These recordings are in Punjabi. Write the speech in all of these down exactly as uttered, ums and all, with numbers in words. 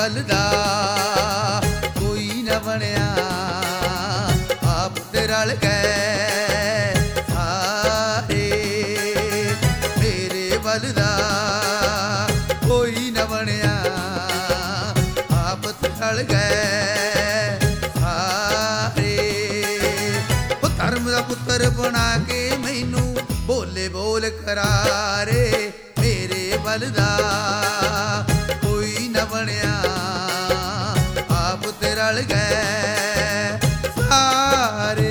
ਵੱਲ ਦਾ ਕੋਈ ਨਾ ਬਣਿਆ, ਆਪ ਤੇ ਰਲ ਗਏ ਸਾਰੇ। ਮੇਰੇ ਵੱਲ ਦਾ ਕੋਈ ਨਾ ਬਣਿਆ, ਆਪ ਤੇ ਰਲ ਗਏ ਸਾਰੇ। ਉਹ ਧਰਮ ਦਾ ਪੁੱਤਰ ਬਣਾ ਕੇ ਮੈਨੂੰ ਬੋਲੇ ਬੋਲ ਕਰਾਰੇ। ਮੇਰੇ ਵੱਲ ਦਾ ਕੋਈ ਨਾ ਬਣਿਆ, ਆਪ ਤੇ ਰਲ ਗਏ ਸਾਰੇ।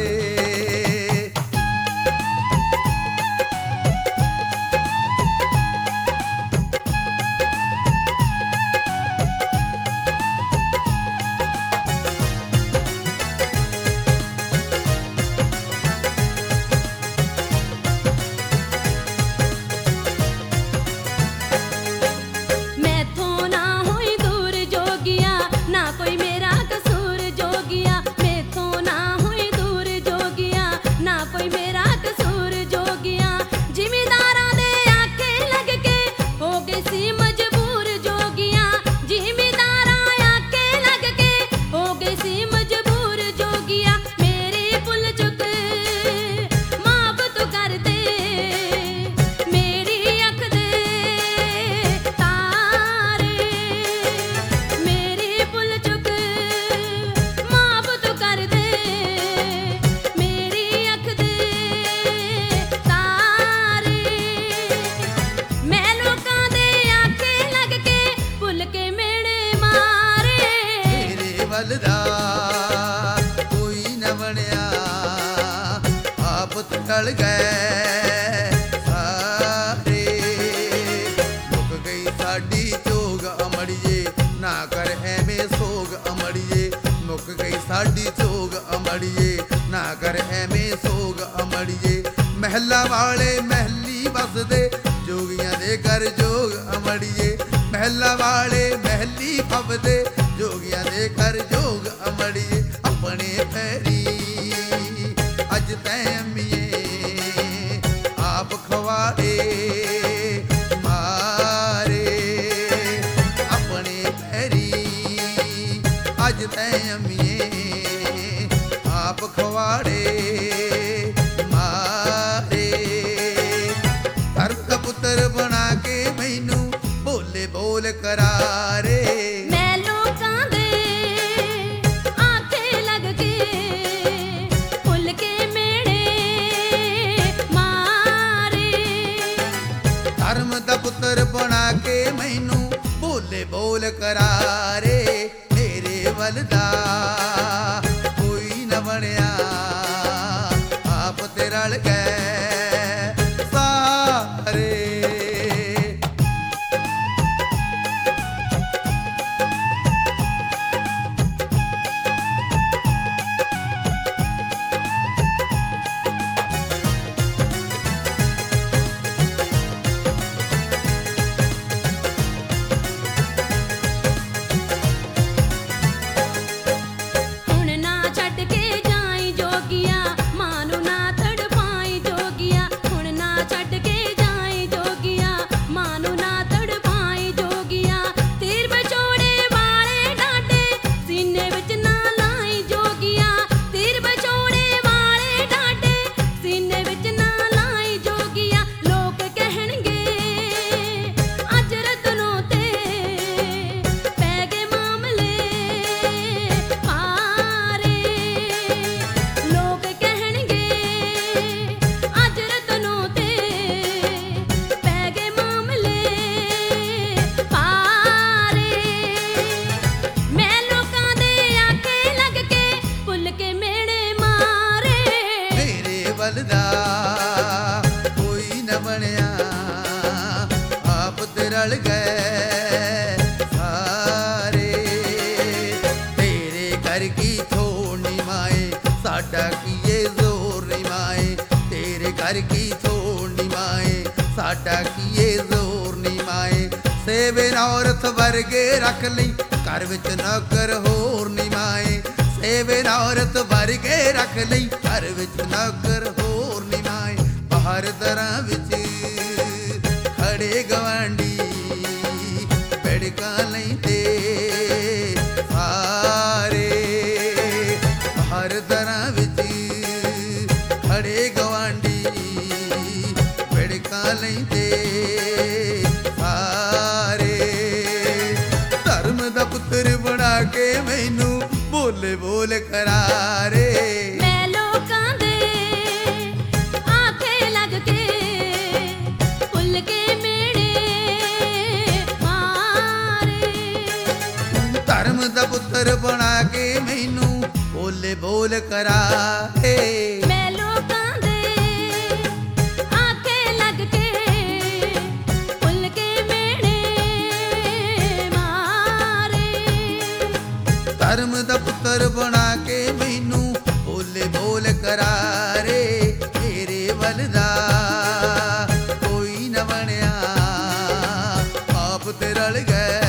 ਵੱਲ ਦਾ ਕੋਈ ਨਾ ਬਣਿਆ, ਆਪ ਤੇ ਰਲ ਗਏ ਸਾਰੇ। ਮੁੱਕ ਗਈ ਸਾਡੀ ਚੋਗ ਅਮੜੀਏ, ਨਾ ਕਰ ਐਵੇਂ ਸੋਗ ਅਮੜੀਏ। ਮੁੱਕ ਗਈ ਸਾਡੀ ਚੋਗ ਅਮੜੀਏ, ਨਾ ਕਰ ਐਵੇਂ ਸੋਗ ਅਮੜੀਏ। ਮਹਿਲਾ ਵਾਲੇ ਮਹਿਲੀ ਵਸਦੇ, ਜੋਗੀਆਂ ਦੇ ਕਰ ਜੋਗ ਅਮੜੀਏ। ਮਹਿਲਾ ਵਾਲੇ ਮਹਿਲੀ ਫੱਬਦੇ, ਜੋਗੀਆਂ ਦੇ ਕਰ ਜੋਗ ਅਮੜੀਏ। ਆਪਣੇ ਪੈਰੀ ਅੱਜ ਤੈਂ ਅੰਮੀਏ, ਆਪ ਖਵਾੜੇ ਮਾਰੇ। ਆਪਣੇ ਪੈਰੀ ਅੱਜ ਤੈਂ ਅੰਮੀਏ, ਆਪ ਖਵਾੜੇ ਮਾਰੇ। ਧਰਮ ਦਾ ਪੁੱਤਰ ਬਣਾ ਕੇ ਮੈਨੂੰ ਬੋਲੇ ਬੋਲ ਕਰਾਰੇ। ਧਰਮ ਦਾ ਪੁੱਤਰ ਬਣਾ ਕੇ ਮੈਨੂੰ ਬੋਲੇ ਬੋਲ ਕਰਾਰੇ। ਮੇਰੇ ਵੱਲ ਦਾ ਕੋਈ ਨਾ ਬਣਿਆ, ਆਪ ਤੇ ਰਲ ਗਏ ਸਾਰੇ। ਵੱਲ ਦਾ ਕੋਈ ਨਾ ਬਣਿਆ, ਆਪ ਤੇ ਰਲ ਗਏ ਸਾਰੇ। ਤੇਰੇ ਕਰ ਕੀ ਥੋੜ ਨੀ ਮਾਏ, ਸਾਡਾ ਕੀਏ ਜ਼ੋਰ ਨੀ ਮਾਏ। ਤੇਰੇ ਕਰ ਕੀ ਥੋੜ ਨੀ ਮਾਏ, ਸਾਡਾ ਕੀਏ ਜ਼ੋਰ ਨੀ ਮਾਏ। ਸੇਵੇ ਔਰਤ ਵਰਗੇ ਰੱਖ ਲਈ, ਘਰ ਵਿੱਚ ਨੌਕਰ ਹੋਰ ਨੀ ਮਾਏ। ਸੇਵੇ ਔਰਤ ਵਰਗੇ ਰੱਖ ਲਈ, ਘਰ ਵਿੱਚ ਨੌਕਰ ਹੋਰ ਨੀ ਮਾਏ। ਬਾਹਰ ਦਰਾਂ ਵਿੱਚ ਖੜੇ ਗਵਾਂਢੀ, ਬੈੜ ਵਿੜਕਾਂ ਲੈਂਦੇ ਸਾਰੇ। ਹਰ ਤਰ੍ਹਾਂ ਵਿੱਚ ਖੜੇ ਗਵਾਂਢੀ ਵਿੜਕਾਂ ਲੈਂਦੇ ਸਾਰੇ। ਧਰਮ ਦਾ ਪੁੱਤਰ ਬਣਾ ਕੇ ਮੈਨੂੰ ਬੋਲੇ ਬੋਲ ਕਰਾਰੇ। ਮੈਂ ਲੋਕਾਂ ਦੇ ਆਖੇ ਲੱਗ ਕੇ ਭੁੱਲ ਕੇ ਮੇੜੇ ਮਾਰੇ। ਧਰਮ ਦਾ ਪੁੱਤਰ ਬਣਾ ਕੇ ਮੈਨੂੰ ਬੋਲੇ ਬੋਲ ਕਰਾਰੇ। ਮੈਂ ਲੋਕਾਂ ਦੇ ਆਖੇ ਲੱਗ ਕੇ ਭੁੱਲ ਕੇ ਮੇੜੇ ਮਾਰੇ। ਧਰਮ ਦਾ ਪੁੱਤਰ ਬਣਾ ਕੇ ਮੈਨੂੰ ਬੋਲੇ ਬੋਲ ਕਰਾਰੇ। ਮੇਰੇ ਵੱਲ ਦਾ ਕੋਈ ਨਾ ਬਣਿਆ ਆਪ ਤੇ ਰਲ ਗਏ